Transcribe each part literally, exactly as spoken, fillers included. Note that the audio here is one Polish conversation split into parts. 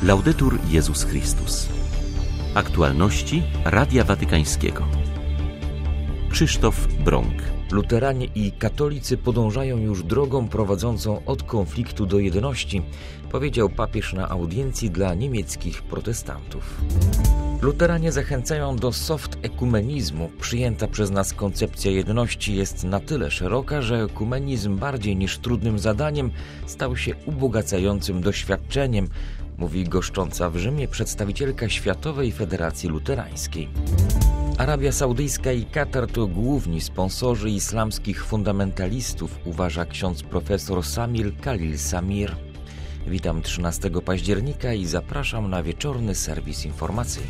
Laudetur Jezus Chrystus. Aktualności Radia Watykańskiego. Krzysztof Brąk. Luteranie i katolicy podążają już drogą prowadzącą od konfliktu do jedności, powiedział papież na audiencji dla niemieckich protestantów. Luteranie zachęcają do soft ekumenizmu. Przyjęta przez nas koncepcja jedności jest na tyle szeroka, że ekumenizm bardziej niż trudnym zadaniem stał się ubogacającym doświadczeniem, mówi goszcząca w Rzymie przedstawicielka Światowej Federacji Luterańskiej. Arabia Saudyjska i Katar to główni sponsorzy islamskich fundamentalistów, uważa ksiądz profesor Samir Khalil Samir. Witam trzynastego października i zapraszam na wieczorny serwis informacyjny.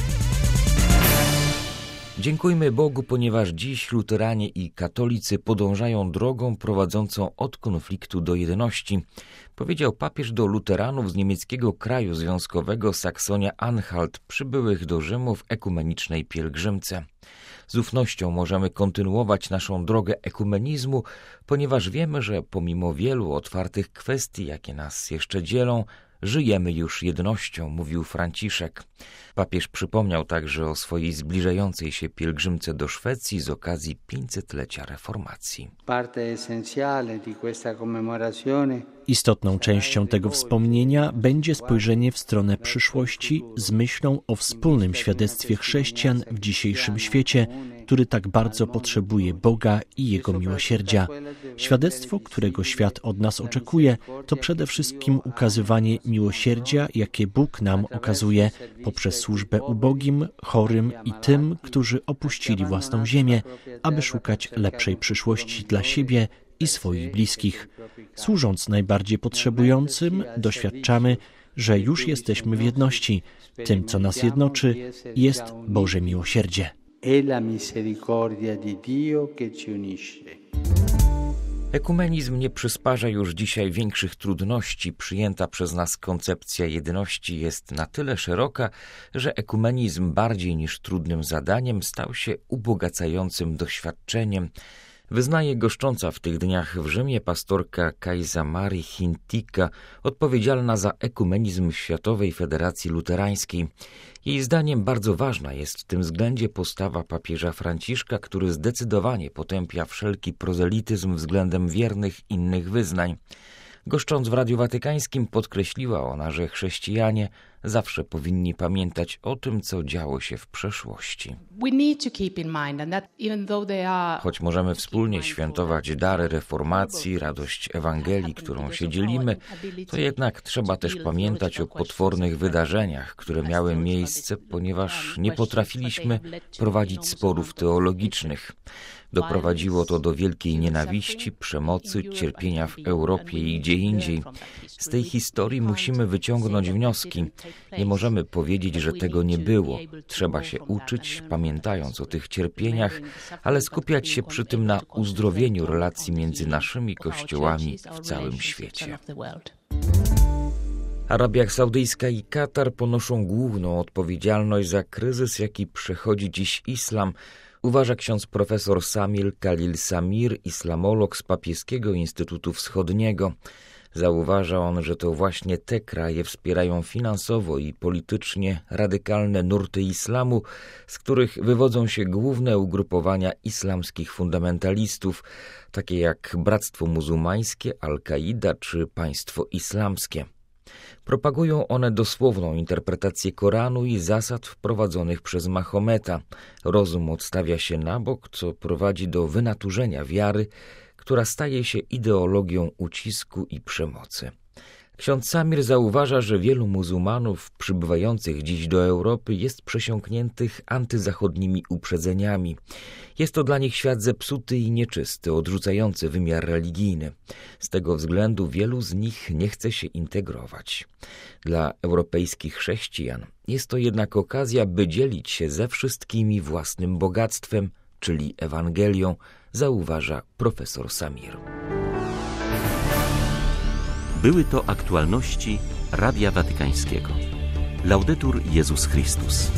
Dziękujmy Bogu, ponieważ dziś luteranie i katolicy podążają drogą prowadzącą od konfliktu do jedności, powiedział papież do luteranów z niemieckiego kraju związkowego Saksonia-Anhalt przybyłych do Rzymu w ekumenicznej pielgrzymce. Z ufnością możemy kontynuować naszą drogę ekumenizmu, ponieważ wiemy, że pomimo wielu otwartych kwestii, jakie nas jeszcze dzielą, żyjemy już jednością, mówił Franciszek. Papież przypomniał także o swojej zbliżającej się pielgrzymce do Szwecji z okazji pięćsetlecia reformacji. Istotną częścią tego wspomnienia będzie spojrzenie w stronę przyszłości z myślą o wspólnym świadectwie chrześcijan w dzisiejszym świecie, który tak bardzo potrzebuje Boga i Jego miłosierdzia. Świadectwo, którego świat od nas oczekuje, to przede wszystkim ukazywanie miłosierdzia, jakie Bóg nam okazuje poprzez służbę ubogim, chorym i tym, którzy opuścili własną ziemię, aby szukać lepszej przyszłości dla siebie i swoich bliskich. Służąc najbardziej potrzebującym, doświadczamy, że już jesteśmy w jedności. Tym, co nas jednoczy, jest Boże miłosierdzie. Ekumenizm nie przysparza już dzisiaj większych trudności. Przyjęta przez nas koncepcja jedności jest na tyle szeroka, że ekumenizm bardziej niż trudnym zadaniem stał się ubogacającym doświadczeniem. Wyznaje goszcząca w tych dniach w Rzymie pastorka Kajsa Marii Hintika, odpowiedzialna za ekumenizm w Światowej Federacji Luterańskiej. Jej zdaniem bardzo ważna jest w tym względzie postawa papieża Franciszka, który zdecydowanie potępia wszelki prozelityzm względem wiernych innych wyznań. Goszcząc w Radiu Watykańskim podkreśliła ona, że chrześcijanie zawsze powinni pamiętać o tym, co działo się w przeszłości. Choć możemy wspólnie świętować dary reformacji, radość Ewangelii, którą się dzielimy, to jednak trzeba też pamiętać o potwornych wydarzeniach, które miały miejsce, ponieważ nie potrafiliśmy prowadzić sporów teologicznych. Doprowadziło to do wielkiej nienawiści, przemocy, cierpienia w Europie i gdzie indziej. Z tej historii musimy wyciągnąć wnioski. Nie możemy powiedzieć, że tego nie było. Trzeba się uczyć, pamiętając o tych cierpieniach, ale skupiać się przy tym na uzdrowieniu relacji między naszymi kościołami w całym świecie. Arabia Saudyjska i Katar ponoszą główną odpowiedzialność za kryzys, jaki przechodzi dziś islam, uważa ksiądz profesor Samir Khalil Samir, islamolog z Papieskiego Instytutu Wschodniego. Zauważa on, że to właśnie te kraje wspierają finansowo i politycznie radykalne nurty islamu, z których wywodzą się główne ugrupowania islamskich fundamentalistów, takie jak Bractwo Muzułmańskie, Al-Kaida czy Państwo Islamskie. Propagują one dosłowną interpretację Koranu i zasad wprowadzonych przez Mahometa. Rozum odstawia się na bok, co prowadzi do wynaturzenia wiary, która staje się ideologią ucisku i przemocy. Ksiądz Samir zauważa, że wielu muzułmanów przybywających dziś do Europy jest przesiąkniętych antyzachodnimi uprzedzeniami. Jest to dla nich świat zepsuty i nieczysty, odrzucający wymiar religijny. Z tego względu wielu z nich nie chce się integrować. Dla europejskich chrześcijan jest to jednak okazja, by dzielić się ze wszystkimi własnym bogactwem, czyli Ewangelią, zauważa profesor Samir. Były to aktualności Radia Watykańskiego. Laudetur Jezus Chrystus.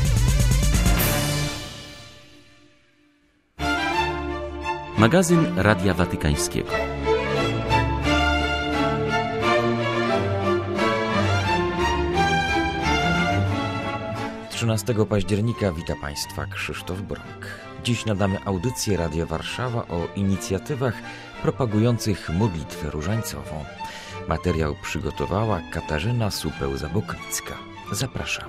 Magazyn Radia Watykańskiego. trzynastego października wita Państwa Krzysztof Bronk. Dziś nadamy audycję Radia Warszawa o inicjatywach propagujących modlitwę różańcową. Materiał przygotowała Katarzyna Supeł-Zaboklicka. Zapraszamy.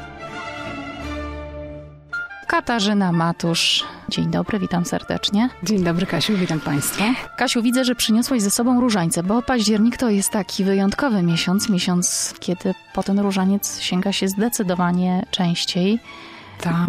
Katarzyna Matusz. Dzień dobry, witam serdecznie. Dzień dobry, Kasiu, witam Państwa. Kasiu, widzę, że przyniosłaś ze sobą różańce, bo październik to jest taki wyjątkowy miesiąc, miesiąc, kiedy po ten różaniec sięga się zdecydowanie częściej. Tak.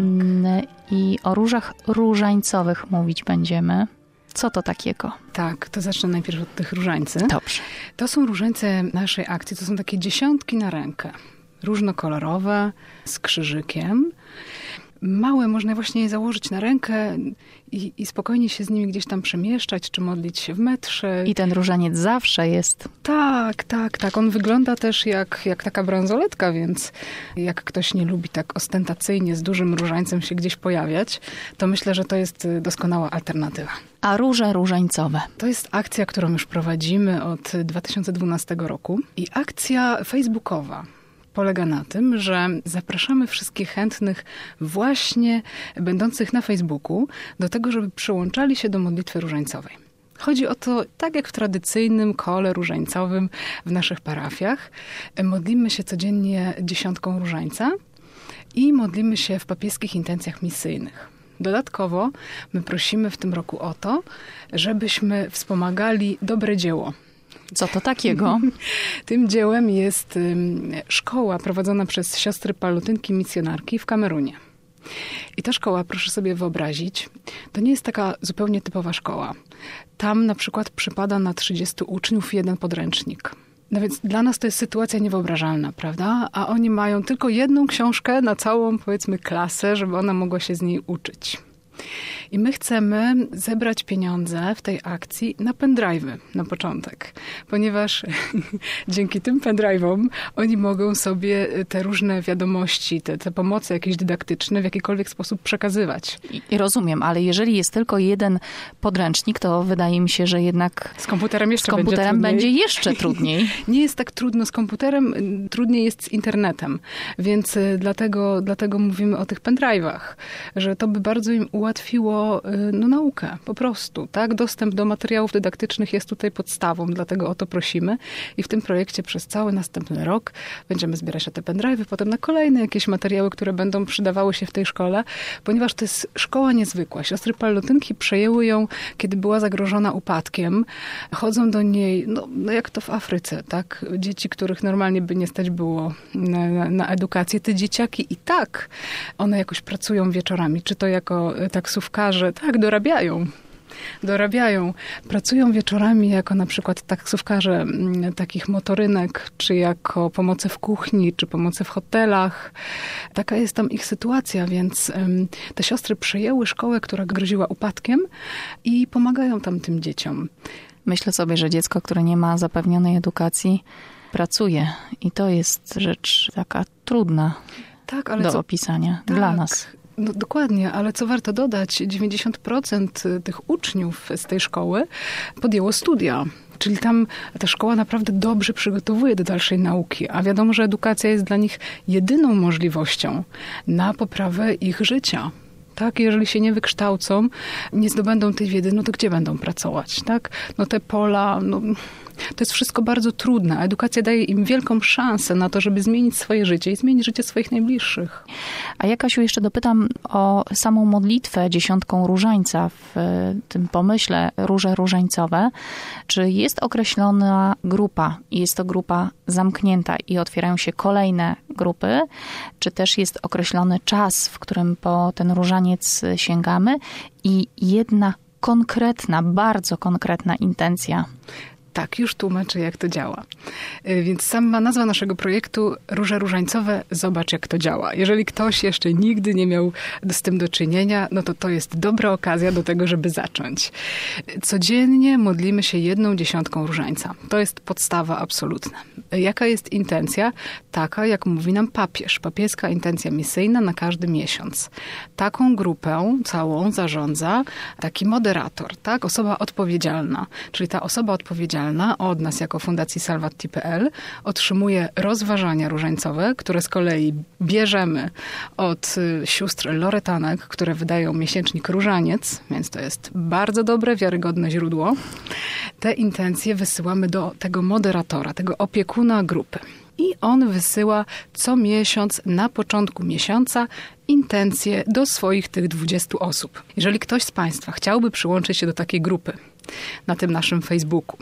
I o różach różańcowych mówić będziemy. Co to takiego? Tak, to zacznę najpierw od tych różańcy. Dobrze. To są różańce naszej akcji, to są takie dziesiątki na rękę. Różnokolorowe, z krzyżykiem. Małe, można właśnie je założyć na rękę i, i spokojnie się z nimi gdzieś tam przemieszczać, czy modlić się w metrze. I ten różaniec zawsze jest. Tak, tak, tak. On wygląda też jak, jak taka bransoletka, więc jak ktoś nie lubi tak ostentacyjnie z dużym różańcem się gdzieś pojawiać, to myślę, że to jest doskonała alternatywa. A róże różańcowe? To jest akcja, którą już prowadzimy od dwa tysiące dwunastego roku i akcja facebookowa. Polega na tym, że zapraszamy wszystkich chętnych właśnie będących na Facebooku do tego, żeby przyłączali się do modlitwy różańcowej. Chodzi o to, tak jak w tradycyjnym kole różańcowym w naszych parafiach, modlimy się codziennie dziesiątką różańca i modlimy się w papieskich intencjach misyjnych. Dodatkowo my prosimy w tym roku o to, żebyśmy wspomagali dobre dzieło. Co to takiego? Tym dziełem jest szkoła prowadzona przez siostry palutynki misjonarki w Kamerunie. I ta szkoła, proszę sobie wyobrazić, to nie jest taka zupełnie typowa szkoła. Tam na przykład przypada na trzydziestu uczniów jeden podręcznik. No więc dla nas to jest sytuacja niewyobrażalna, prawda? A oni mają tylko jedną książkę na całą, powiedzmy, klasę, żeby ona mogła się z niej uczyć. I my chcemy zebrać pieniądze w tej akcji na pendrive'y na początek, ponieważ dzięki tym pendrive'om oni mogą sobie te różne wiadomości, te, te pomoce jakieś dydaktyczne w jakikolwiek sposób przekazywać. I, I rozumiem, ale jeżeli jest tylko jeden podręcznik, to wydaje mi się, że jednak z komputerem jeszcze z komputerem będzie, będzie jeszcze trudniej. Nie jest tak trudno z komputerem, trudniej jest z internetem, więc dlatego, dlatego mówimy o tych pendrive'ach, że to by bardzo im ułatwiło no, naukę, po prostu, tak? Dostęp do materiałów dydaktycznych jest tutaj podstawą, dlatego o to prosimy i w tym projekcie przez cały następny rok będziemy zbierać na te pendrive'y, potem na kolejne jakieś materiały, które będą przydawały się w tej szkole, ponieważ to jest szkoła niezwykła. Siostry palutynki przejęły ją, kiedy była zagrożona upadkiem. Chodzą do niej, no, no jak to w Afryce, tak? Dzieci, których normalnie by nie stać było na, na, na edukację, te dzieciaki i tak one jakoś pracują wieczorami, czy to jako taksówkarze, tak, dorabiają. Dorabiają. Pracują wieczorami jako na przykład taksówkarze takich motorynek, czy jako pomocy w kuchni, czy pomocy w hotelach. Taka jest tam ich sytuacja, więc um, te siostry przejęły szkołę, która groziła upadkiem i pomagają tam tym dzieciom. Myślę sobie, że dziecko, które nie ma zapewnionej edukacji, pracuje. I to jest rzecz taka trudna tak, ale do co? opisania tak. dla nas. No, dokładnie, ale co warto dodać, dziewięćdziesiąt procent tych uczniów z tej szkoły podjęło studia. Czyli tam ta szkoła naprawdę dobrze przygotowuje do dalszej nauki, a wiadomo, że edukacja jest dla nich jedyną możliwością na poprawę ich życia. Tak, jeżeli się nie wykształcą, nie zdobędą tej wiedzy, no to gdzie będą pracować, tak? No te pola, no, to jest wszystko bardzo trudne. Edukacja daje im wielką szansę na to, żeby zmienić swoje życie i zmienić życie swoich najbliższych. A ja, Kasiu, jeszcze dopytam o samą modlitwę dziesiątką różańca w tym pomyśle róże różańcowe. Czy jest określona grupa i jest to grupa zamknięta i otwierają się kolejne grupy? Czy też jest określony czas, w którym po ten różaniec sięgamy i jedna konkretna, bardzo konkretna intencja? Tak, już tłumaczę, jak to działa. Więc sama nazwa naszego projektu Róże Różańcowe, zobacz, jak to działa. Jeżeli ktoś jeszcze nigdy nie miał z tym do czynienia, no to to jest dobra okazja do tego, żeby zacząć. Codziennie modlimy się jedną dziesiątką różańca. To jest podstawa absolutna. Jaka jest intencja? Taka, jak mówi nam papież. Papieska intencja misyjna na każdy miesiąc. Taką grupę całą zarządza taki moderator, tak? Osoba odpowiedzialna. Czyli ta osoba odpowiedzialna oficjalna od nas jako Fundacji Salvati kropka p l otrzymuje rozważania różańcowe, które z kolei bierzemy od sióstr Loretanek, które wydają miesięcznik Różaniec, więc to jest bardzo dobre, wiarygodne źródło. Te intencje wysyłamy do tego moderatora, tego opiekuna grupy. I on wysyła co miesiąc, na początku miesiąca, intencje do swoich tych dwudziestu osób. Jeżeli ktoś z Państwa chciałby przyłączyć się do takiej grupy na tym naszym Facebooku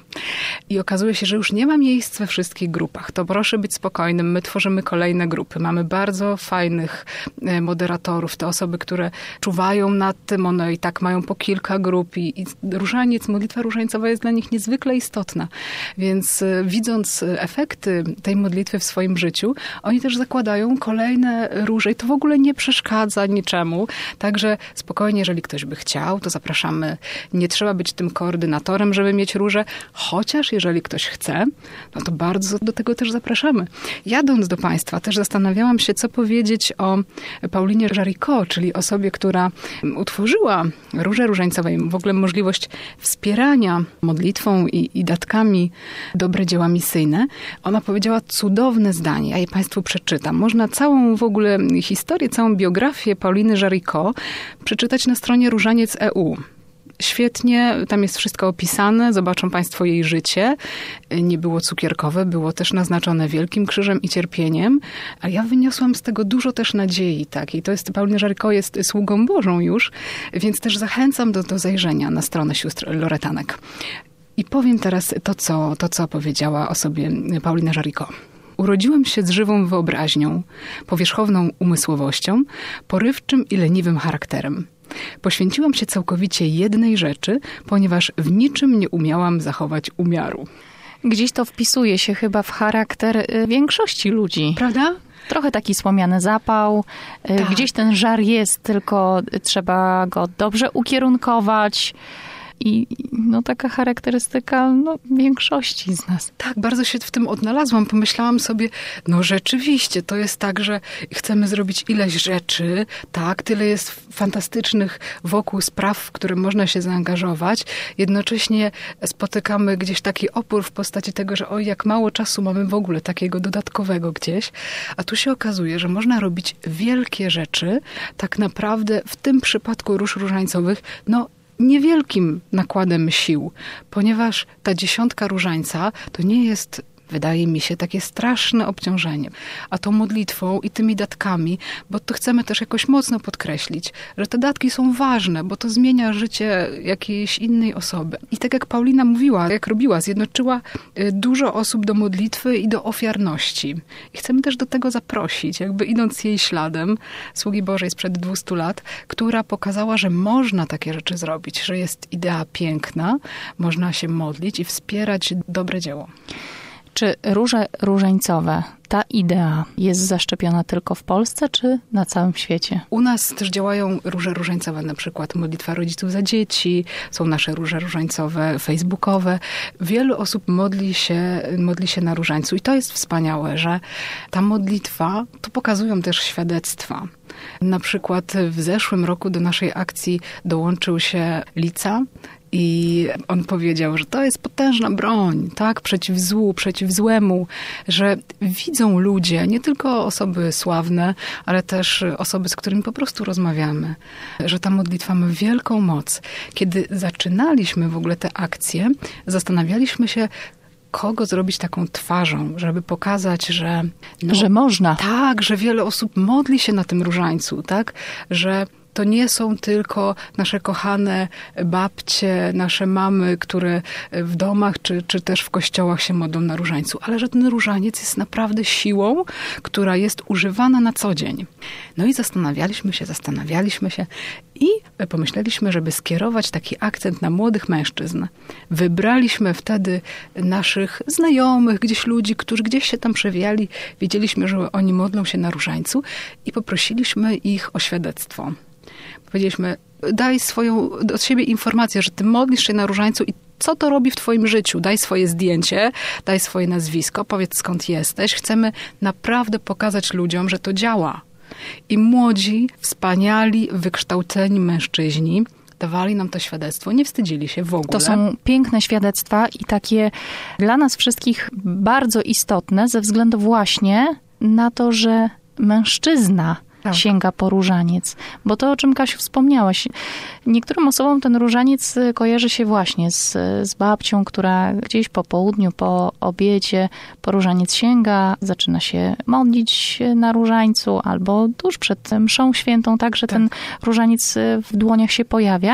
i okazuje się, że już nie ma miejsc we wszystkich grupach, to proszę być spokojnym, my tworzymy kolejne grupy. Mamy bardzo fajnych moderatorów, te osoby, które czuwają nad tym, one i tak mają po kilka grup i, i różaniec, modlitwa różańcowa jest dla nich niezwykle istotna. Więc widząc efekty tej modlitwy w swoim życiu, oni też zakładają kolejne róże i to w ogóle nie przeszkadza niczemu. Także spokojnie, jeżeli ktoś by chciał, to zapraszamy. Nie trzeba być tym koordynatorem, żeby mieć róże, chociaż jeżeli ktoś chce, no to bardzo do tego też zapraszamy. Jadąc do Państwa też zastanawiałam się, co powiedzieć o Paulinie Jaricot, czyli osobie, która utworzyła róże różańcowe i w ogóle możliwość wspierania modlitwą i, i datkami dobre dzieła misyjne. Ona powiedziała cudowne zdanie, ja je Państwu przeczytam. Można całą w ogóle historię, całą biografię Pauliny Jaricot przeczytać na stronie różaniec kropka e u. Świetnie, tam jest wszystko opisane, zobaczą Państwo jej życie. Nie było cukierkowe, było też naznaczone wielkim krzyżem i cierpieniem, a ja wyniosłam z tego dużo też nadziei takiej. To jest, Paulina Jaricot jest sługą Bożą już, więc też zachęcam do, do zajrzenia na stronę sióstr Loretanek. I powiem teraz to co, to, co powiedziała o sobie Paulina Jaricot. Urodziłam się z żywą wyobraźnią, powierzchowną umysłowością, porywczym i leniwym charakterem. Poświęciłam się całkowicie jednej rzeczy, ponieważ w niczym nie umiałam zachować umiaru. Gdzieś to wpisuje się chyba w charakter większości ludzi. Prawda? Trochę taki słomiany zapał. Tak. Gdzieś ten żar jest, tylko trzeba go dobrze ukierunkować. I no taka charakterystyka no, większości z nas. Tak, bardzo się w tym odnalazłam. Pomyślałam sobie, no rzeczywiście, to jest tak, że chcemy zrobić ileś rzeczy, tak, tyle jest fantastycznych wokół spraw, w które można się zaangażować. Jednocześnie spotykamy gdzieś taki opór w postaci tego, że oj, jak mało czasu mamy w ogóle takiego dodatkowego gdzieś. A tu się okazuje, że można robić wielkie rzeczy, tak naprawdę w tym przypadku róż różańcowych, no niewielkim nakładem sił, ponieważ ta dziesiątka różańca to nie jest, wydaje mi się, takie straszne obciążenie. A tą modlitwą i tymi datkami, bo to chcemy też jakoś mocno podkreślić, że te datki są ważne, bo to zmienia życie jakiejś innej osoby. I tak jak Paulina mówiła, jak robiła, zjednoczyła dużo osób do modlitwy i do ofiarności. I chcemy też do tego zaprosić, jakby idąc jej śladem, sługi Bożej sprzed dwustu lat, która pokazała, że można takie rzeczy zrobić, że jest idea piękna, można się modlić i wspierać dobre dzieło. Czy róże różańcowe, ta idea jest zaszczepiona tylko w Polsce, czy na całym świecie? U nas też działają róże różańcowe, na przykład modlitwa rodziców za dzieci, są nasze róże różańcowe facebookowe. Wielu osób modli się, modli się na różańcu i to jest wspaniałe, że ta modlitwa, to pokazują też świadectwa. Na przykład w zeszłym roku do naszej akcji dołączył się Lica, i on powiedział, że to jest potężna broń, tak, przeciw złu, przeciw złemu, że widzą ludzie, nie tylko osoby sławne, ale też osoby, z którymi po prostu rozmawiamy, że ta modlitwa ma wielką moc. Kiedy zaczynaliśmy w ogóle te akcje, zastanawialiśmy się, kogo zrobić taką twarzą, żeby pokazać, że... No, że można. Tak, że wiele osób modli się na tym różańcu, tak, że to nie są tylko nasze kochane babcie, nasze mamy, które w domach czy, czy też w kościołach się modlą na różańcu, ale że ten różaniec jest naprawdę siłą, która jest używana na co dzień. No i zastanawialiśmy się, zastanawialiśmy się i pomyśleliśmy, żeby skierować taki akcent na młodych mężczyzn. Wybraliśmy wtedy naszych znajomych, gdzieś ludzi, którzy gdzieś się tam przewijali. Wiedzieliśmy, że oni modlą się na różańcu i poprosiliśmy ich o świadectwo. Powiedzieliśmy, daj swoją od siebie informację, że ty modlisz się na różańcu i co to robi w twoim życiu. Daj swoje zdjęcie, daj swoje nazwisko, powiedz skąd jesteś. Chcemy naprawdę pokazać ludziom, że to działa. I młodzi, wspaniali, wykształceni mężczyźni dawali nam to świadectwo, nie wstydzili się w ogóle. To są piękne świadectwa i takie dla nas wszystkich bardzo istotne ze względu właśnie na to, że mężczyzna tak. sięga po różaniec. Bo to, o czym Kasiu wspomniałaś, niektórym osobom ten różaniec kojarzy się właśnie z, z babcią, która gdzieś po południu, po obiedzie po różaniec sięga, zaczyna się modlić na różańcu albo tuż przed mszą świętą także tak. ten różaniec w dłoniach się pojawia.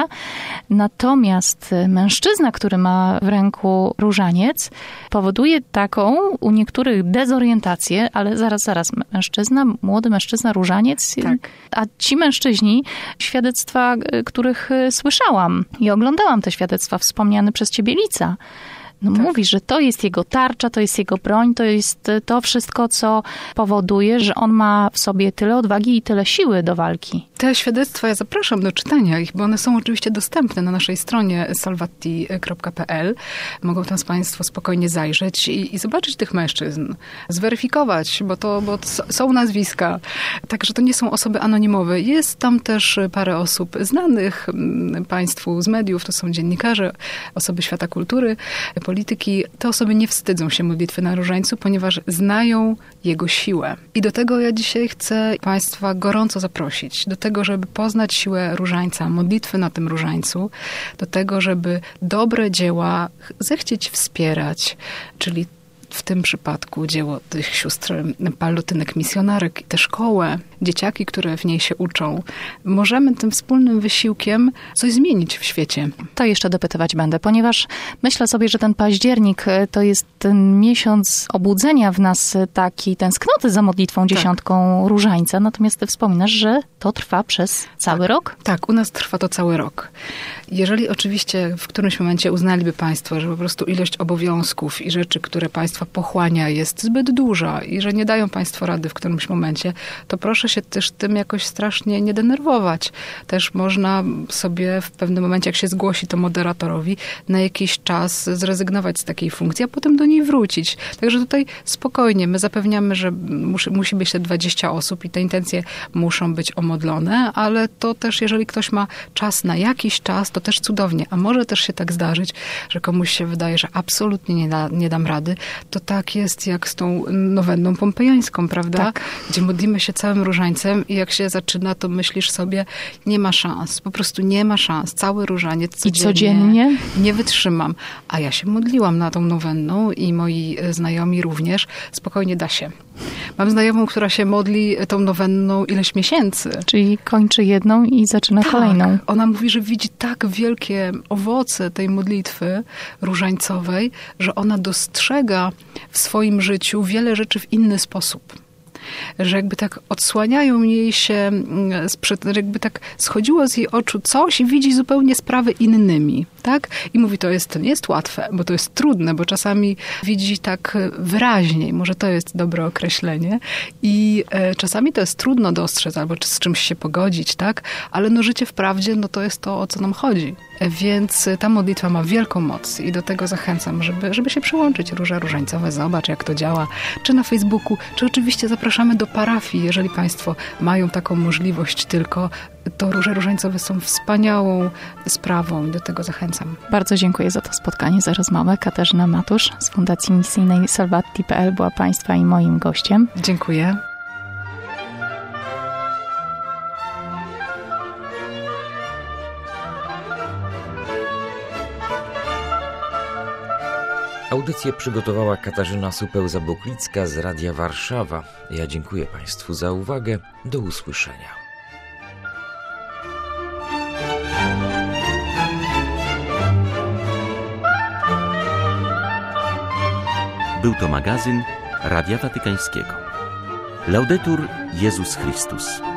Natomiast mężczyzna, który ma w ręku różaniec, powoduje taką u niektórych dezorientację, ale zaraz, zaraz, mężczyzna, młody mężczyzna, różaniec, tak. a ci mężczyźni, świadectwa, których słyszałam i oglądałam te świadectwa, wspomniane przez ciebie Lica, no tak. mówi, że to jest jego tarcza, to jest jego broń, to jest to wszystko, co powoduje, że on ma w sobie tyle odwagi i tyle siły do walki. Te świadectwa ja zapraszam do czytania ich, bo one są oczywiście dostępne na naszej stronie salvati kropka p l. Mogą tam Państwo spokojnie zajrzeć i, i zobaczyć tych mężczyzn, zweryfikować, bo to bo są nazwiska. Także to nie są osoby anonimowe. Jest tam też parę osób znanych Państwu z mediów, to są dziennikarze, osoby świata kultury, polityki. Te osoby nie wstydzą się modlitwy na różańcu, ponieważ znają jego siłę. I do tego ja dzisiaj chcę Państwa gorąco zaprosić. Do tego, żeby poznać siłę różańca, modlitwy na tym różańcu, do tego, żeby dobre dzieła zechcieć wspierać, czyli w tym przypadku dzieło tych sióstr palutynek misjonarek, tę szkołę, dzieciaki, które w niej się uczą. Możemy tym wspólnym wysiłkiem coś zmienić w świecie. To jeszcze dopytywać będę, ponieważ myślę sobie, że ten październik to jest ten miesiąc obudzenia w nas takiej tęsknoty za modlitwą dziesiątką tak. różańca. Natomiast ty wspominasz, że to trwa przez cały tak. rok? Tak, u nas trwa to cały rok. Jeżeli oczywiście w którymś momencie uznaliby Państwo, że po prostu ilość obowiązków i rzeczy, które Państwa pochłania, jest zbyt duża i że nie dają Państwo rady w którymś momencie, to proszę się też tym jakoś strasznie nie denerwować. Też można sobie w pewnym momencie, jak się zgłosi to moderatorowi, na jakiś czas zrezygnować z takiej funkcji, a potem do niej wrócić. Także tutaj spokojnie, my zapewniamy, że musi, musi być te dwadzieścia osób i te intencje muszą być omodlone, ale to też, jeżeli ktoś ma czas na jakiś czas, to też cudownie. A może też się tak zdarzyć, że komuś się wydaje, że absolutnie nie, da, nie dam rady, to tak jest jak z tą nowenną pompejańską, prawda? Tak. Gdzie modlimy się całym różańcem i jak się zaczyna, to myślisz sobie, nie ma szans. Po prostu nie ma szans. Cały różaniec codziennie. I codziennie? Nie wytrzymam. A ja się modliłam na tą nowenną i moi znajomi również. Spokojnie da się. Mam znajomą, która się modli tą nowenną ileś miesięcy. Czyli kończy jedną i zaczyna tak. kolejną. Ona mówi, że widzi tak wielkie owoce tej modlitwy różańcowej, że ona dostrzega w swoim życiu wiele rzeczy w inny sposób. Że jakby tak odsłaniają jej się, jakby tak schodziło z jej oczu coś i widzi zupełnie sprawy innymi, tak? I mówi, to jest, to nie jest łatwe, bo to jest trudne, bo czasami widzi tak wyraźniej, może to jest dobre określenie i e, czasami to jest trudno dostrzec albo z czymś się pogodzić, tak? Ale no życie wprawdzie, no to jest to, o co nam chodzi. E, więc ta modlitwa ma wielką moc i do tego zachęcam, żeby, żeby się przyłączyć. Róże Różańcowe, zobacz jak to działa, czy na Facebooku, czy oczywiście zapraszamy do parafii, jeżeli Państwo mają taką możliwość tylko, to Róże Różańcowe są wspaniałą sprawą i do tego zachęcam. Bardzo dziękuję za to spotkanie, za rozmowę. Katarzyna Matusz z Fundacji Misyjnej salvati kropka p l była Państwa i moim gościem. Dziękuję. Audycję przygotowała Katarzyna Supeł-Zaboklicka z Radia Warszawa. Ja dziękuję Państwu za uwagę. Do usłyszenia. Był to magazyn Radia Watykańskiego. Laudetur Jezus Chrystus.